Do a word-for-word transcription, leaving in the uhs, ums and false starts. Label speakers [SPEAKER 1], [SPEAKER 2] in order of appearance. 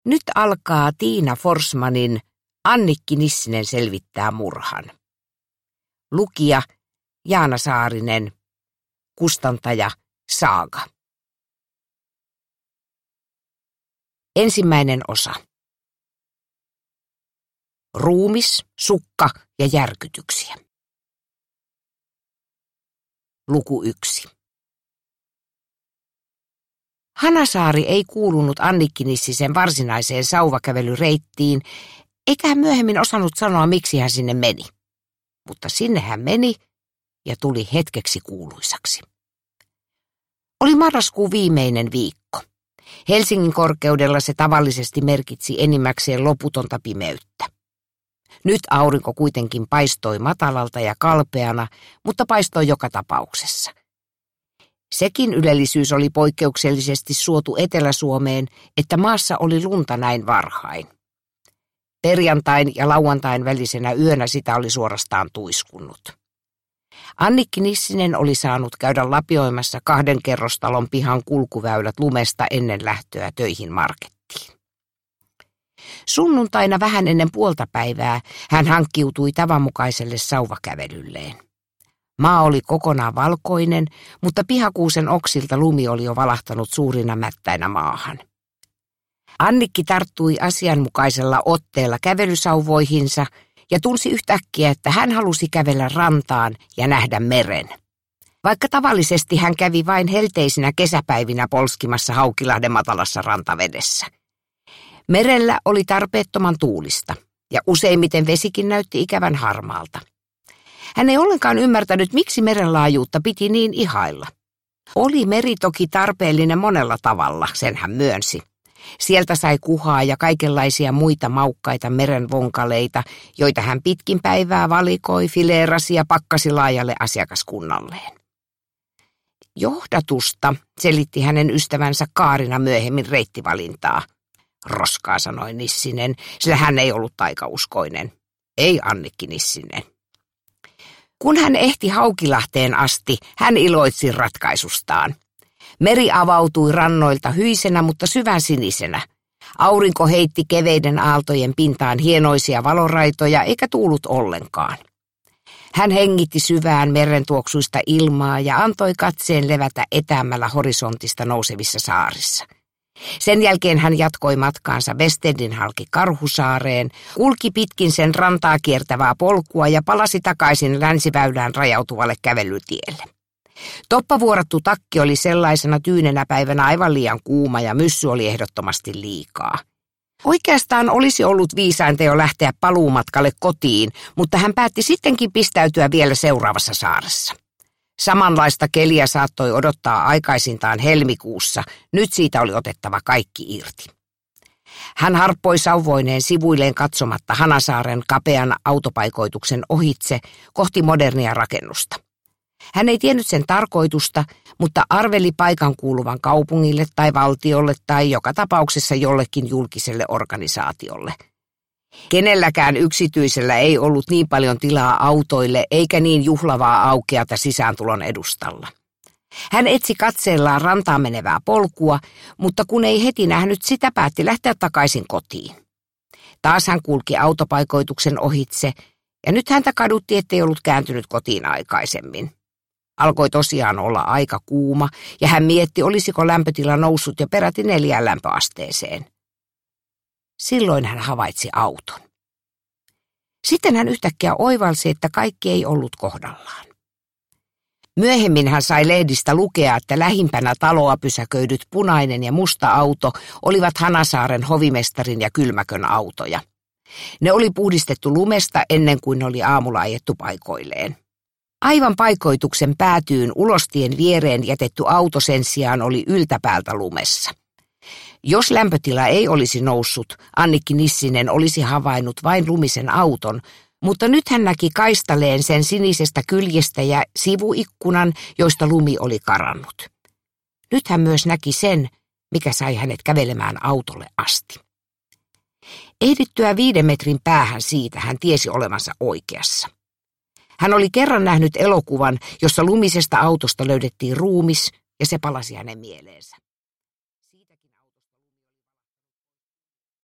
[SPEAKER 1] Nyt alkaa Tiina Forsmanin Annikki Nissinen selvittää murhan. Lukija Jaana Saarinen, kustantaja Saaga. Ensimmäinen osa. Ruumis, sukka ja järkytyksiä. Luku yksi. Hanasaari ei kuulunut Annikki Nissisen varsinaiseen sauvakävelyreittiin, eikä hän myöhemmin osannut sanoa, miksi hän sinne meni. Mutta sinne hän meni ja tuli hetkeksi kuuluisaksi. Oli marraskuun viimeinen viikko. Helsingin korkeudella se tavallisesti merkitsi enimmäkseen loputonta pimeyttä. Nyt aurinko kuitenkin paistoi matalalta ja kalpeana, mutta paistoi joka tapauksessa. Sekin ylellisyys oli poikkeuksellisesti suotu Etelä-Suomeen, että maassa oli lunta näin varhain. Perjantain ja lauantain välisenä yönä sitä oli suorastaan tuiskunnut. Annikki Nissinen oli saanut käydä lapioimassa kahden kerrostalon pihan kulkuväylät lumesta ennen lähtöä töihin markettiin. Sunnuntaina vähän ennen puolta päivää hän hankkiutui tavanmukaiselle sauvakävelylleen. Maa oli kokonaan valkoinen, mutta pihakuusen oksilta lumi oli jo valahtanut suurina mättäinä maahan. Annikki tarttui asianmukaisella otteella kävelysauvoihinsa ja tunsi yhtäkkiä, että hän halusi kävellä rantaan ja nähdä meren. Vaikka tavallisesti hän kävi vain helteisinä kesäpäivinä polskimassa Haukilahden matalassa rantavedessä. Merellä oli tarpeettoman tuulista ja useimmiten vesikin näytti ikävän harmaalta. Hän ei ollenkaan ymmärtänyt, miksi meren laajuutta piti niin ihailla. Oli meri toki tarpeellinen monella tavalla, sen hän myönsi. Sieltä sai kuhaa ja kaikenlaisia muita maukkaita merenvonkaleita, joita hän pitkin päivää valikoi, fileerasi ja pakkasi laajalle asiakaskunnalleen. Johdatusta selitti hänen ystävänsä Kaarina myöhemmin reittivalintaa. Roskaa, sanoi Nissinen, sillä hän ei ollut taikauskoinen. Ei Annikki Nissinen. Kun hän ehti Haukilahteen asti, hän iloitsi ratkaisustaan. Meri avautui rannoilta hyisenä, mutta syvän sinisenä. Aurinko heitti keveiden aaltojen pintaan hienoisia valoraitoja, eikä tuulut ollenkaan. Hän hengitti syvään merentuoksuista ilmaa ja antoi katseen levätä etäämällä horisontista nousevissa saarissa. Sen jälkeen hän jatkoi matkaansa Westendin halki Karhusaareen, kulki pitkin sen rantaa kiertävää polkua ja palasi takaisin länsiväylään rajautuvalle kävelytielle. Toppavuorattu takki oli sellaisena tyynenä päivänä aivan liian kuuma ja myssy oli ehdottomasti liikaa. Oikeastaan olisi ollut viisainta jo lähteä paluumatkalle kotiin, mutta hän päätti sittenkin pistäytyä vielä seuraavassa saaressa. Samanlaista keliä saattoi odottaa aikaisintaan helmikuussa, nyt siitä oli otettava kaikki irti. Hän harppoi sauvoineen sivuilleen katsomatta Hanasaaren kapean autopaikoituksen ohitse kohti modernia rakennusta. Hän ei tiennyt sen tarkoitusta, mutta arveli paikan kuuluvan kaupungille tai valtiolle tai joka tapauksessa jollekin julkiselle organisaatiolle. Kenelläkään yksityisellä ei ollut niin paljon tilaa autoille eikä niin juhlavaa aukeata sisääntulon edustalla. Hän etsi katseellaan rantaan menevää polkua, mutta kun ei heti nähnyt sitä, päätti lähteä takaisin kotiin. Taas hän kulki autopaikoituksen ohitse ja nyt häntä kadutti, ettei ollut kääntynyt kotiin aikaisemmin. Alkoi tosiaan olla aika kuuma ja hän mietti, olisiko lämpötila noussut jo peräti neljään lämpöasteeseen. Silloin hän havaitsi auton. Sitten hän yhtäkkiä oivalsi, että kaikki ei ollut kohdallaan. Myöhemmin hän sai lehdistä lukea, että lähimpänä taloa pysäköidyt punainen ja musta auto olivat Hanasaaren hovimestarin ja kylmäkön autoja. Ne oli puhdistettu lumesta ennen kuin ne oli aamulla ajettu paikoilleen. Aivan paikoituksen päätyyn ulostien viereen jätetty auto sen sijaan oli yltäpäältä lumessa. Jos lämpötila ei olisi noussut, Annikki Nissinen olisi havainnut vain lumisen auton, mutta nyt hän näki kaistaleen sen sinisestä kyljestä ja sivuikkunan, joista lumi oli karannut. Nyt hän myös näki sen, mikä sai hänet kävelemään autolle asti. Ehdittyä viiden metrin päähän siitä hän tiesi olevansa oikeassa. Hän oli kerran nähnyt elokuvan, jossa lumisesta autosta löydettiin ruumis ja se palasi hänen mieleensä.